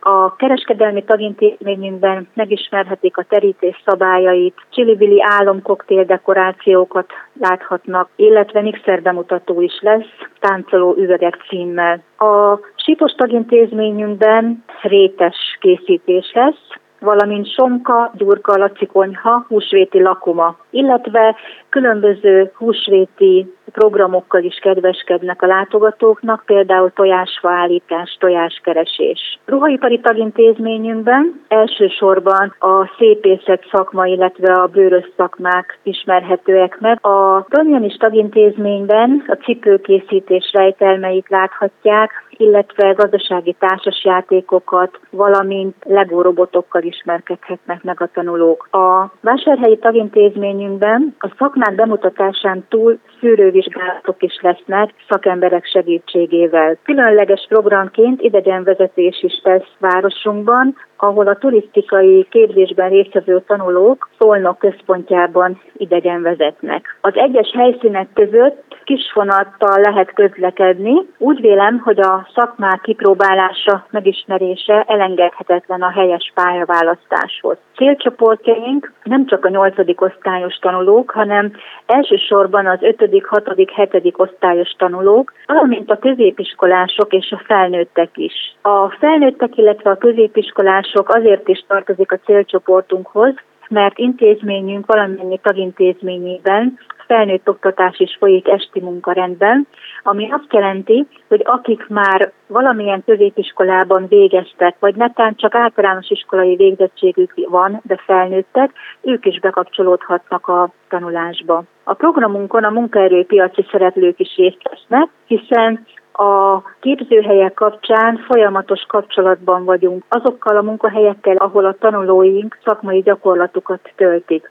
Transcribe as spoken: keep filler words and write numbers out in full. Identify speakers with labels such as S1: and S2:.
S1: A kereskedelmi tagintézményünkben megismerhetik a terítés szabályait, csili-bili álomkoktél dekorációkat láthatnak, illetve mixer bemutató is lesz, táncoló üvegek címmel. A sípos tagintézményünkben rétes készítés lesz, valamint sonka, gyurka, lacikonyha, húsvéti lakoma, illetve különböző húsvéti programokkal is kedveskednek a látogatóknak, például tojásfaállítás, tojáskeresés. Ruhaipari tagintézményünkben elsősorban a szépészet szakma, illetve a bőrös szakmák ismerhetőek meg. A Tanyanis tagintézményben a cipőkészítés rejtelmeit láthatják, illetve gazdasági társasjátékokat, valamint Lego robotokkal ismerkedhetnek meg a tanulók. A vásárhelyi tagintézményünkben a szakmák bemutatásán túl szűrővizsgálatok is lesznek szakemberek segítségével. Különleges programként idegenvezetés is lesz városunkban, ahol a turisztikai képzésben résztvevő tanulók Szolnok központjában idegenvezetnek. Az egyes helyszínek között kisvonattal lehet közlekedni. Úgy vélem, hogy a szakmák kipróbálása, megismerése elengedhetetlen a helyes pályaválasztáshoz. Célcsoportjaink nem csak a nyolcadik osztályos tanulók, hanem elsősorban az ötödik, hatodik, hetedik osztályos tanulók, valamint a középiskolások és a felnőttek is. A felnőttek, illetve a középiskolások azért is tartozik a célcsoportunkhoz, mert intézményünk valamennyi tagintézményében felnőtt oktatás is folyik esti munkarendben, ami azt jelenti, hogy akik már valamilyen középiskolában végeztek, vagy netán csak általános iskolai végzettségük van, de felnőttek, ők is bekapcsolódhatnak a tanulásba. A programunkon a munkaerőpiaci szereplők is részt vesznek, hiszen a képzőhelyek kapcsán folyamatos kapcsolatban vagyunk azokkal a munkahelyekkel, ahol a tanulóink szakmai gyakorlatukat töltik.